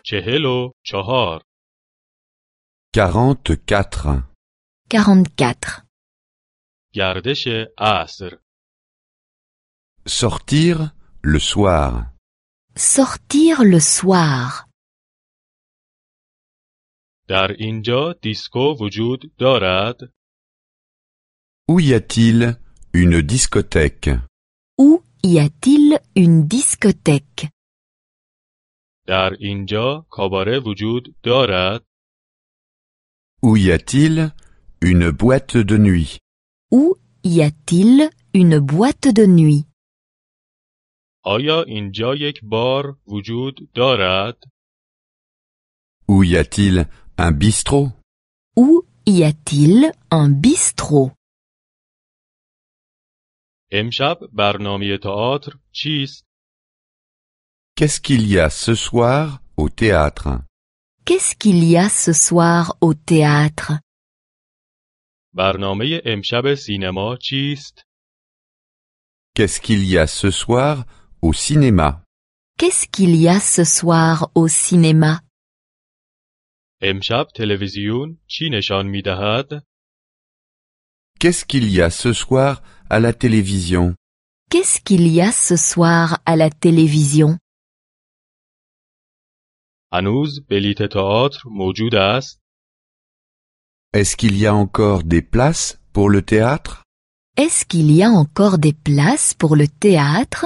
44 44. 44. گردش عصر Sortir le soir. Sortir le soir. در اینجا دیسکو وجود دارد؟ Où y a-t-il une discothèque? Où y a-t-il une discothèque? در اینجا کاباره وجود دارد؟ Où y a-t-il une boîte de nuit? Où y a-t-il une boîte de nuit? آیا اینجا یک بار وجود دارد؟ Où y a-t-il un bistrot? Où y a-t-il un bistrot? امشب برنامه تئاتر چیست؟ Qu'est-ce qu'il y a ce soir au théâtre? Qu'est-ce qu'il y a ce soir au théâtre? برنامه امشب سینما چیست؟ Qu'est-ce qu'il y a ce soir au cinéma? Qu'est-ce qu'il y a ce soir au cinéma? امشب تلویزیون چی نشان می‌دهد؟ Qu'est-ce qu'il y a ce soir à la télévision? Qu'est-ce qu'il y a ce soir à la télévision? هنوز بلیت تئاتر موجود است؟ Est-ce qu'il y a encore des places pour le théâtre? Est-ce qu'il y a encore des places pour le théâtre?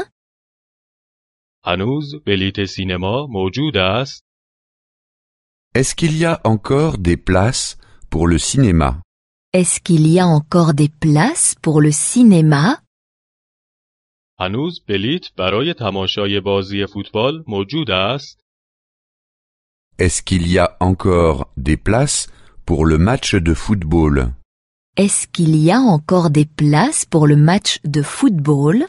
هنوز بلیت سینما موجود است؟ Est-ce qu'il y a encore des places pour le cinéma? Est-ce qu'il y a encore des places pour le cinéma? هنوز بلیت برای تماشای بازی فوتبال موجود است؟ Est-ce qu'il y a encore des places pour le match de football? Est-ce qu'il y a encore des places pour le match de football?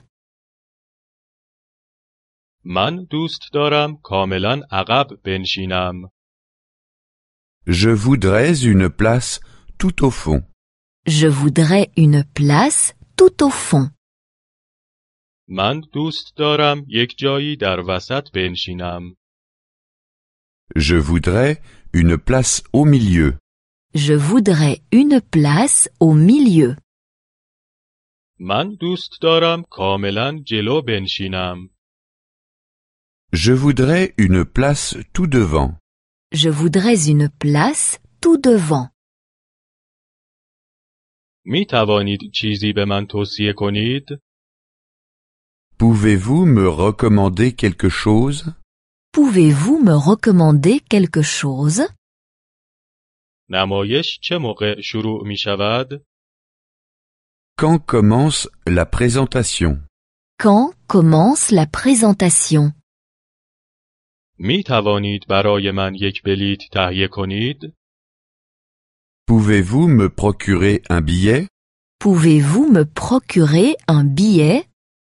من دوست دارم کاملا عقب بنشینم. Je voudrais une place tout au fond. Je voudrais une place tout au fond. من دوست دارم یک جایی در وسط بنشینم. Je voudrais une place au milieu. Je voudrais une place au milieu. من دوست دارم کاملا جلو بنشینم. Je voudrais une place tout devant. Je voudrais une place tout devant. می توانید چیزی به من توصیه کنید؟ Pouvez-vous me recommander quelque chose? Pouvez-vous me recommander quelque chose? نمایش چه موقع شروع می شود؟ Quand commence la présentation? Quand commence la présentation? می توانید برای من یک بلیت تهیه کنید؟ Pouvez-vous me procurer un billet? Pouvez-vous me procurer un billet?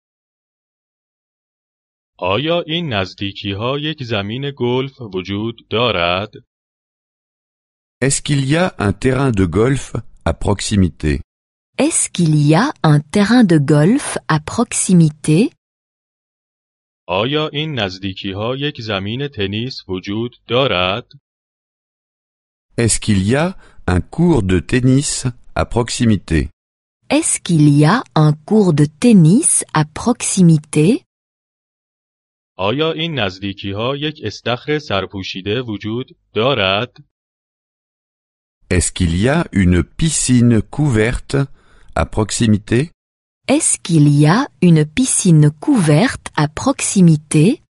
آیا این نزدیکی ها یک زمین گلف وجود دارد؟ Est-ce qu'il y a un terrain de golf à proximité? Est-ce qu'il y a un terrain de golf à proximité? آیا این نزدیکی ها یک زمین تنیس وجود دارد؟ Est-ce qu'il y a un cours de tennis à proximité? Est-ce qu'il y a un cours de tennis à proximité? آیا این نزدیکی ها یک استخر سرپوشیده وجود دارد؟ Est-ce qu'il y a une piscine couverte à proximité? Est-ce qu'il y a une piscine couverte à proximité?